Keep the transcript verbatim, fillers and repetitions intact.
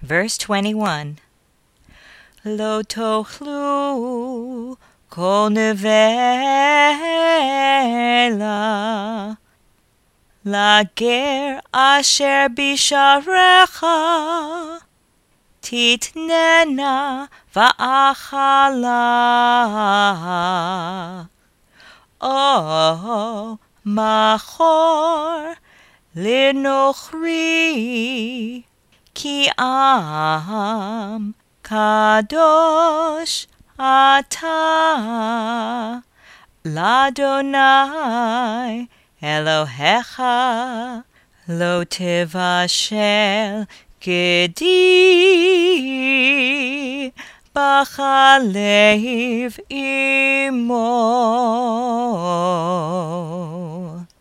Verse twenty-one. Lo tochlu kol nevela lager asher bisharecha titnena va'achala. Oh, machor linochri ki am kadosh ata ladonai Elohecha lo tevashel gedi b'chalev imo.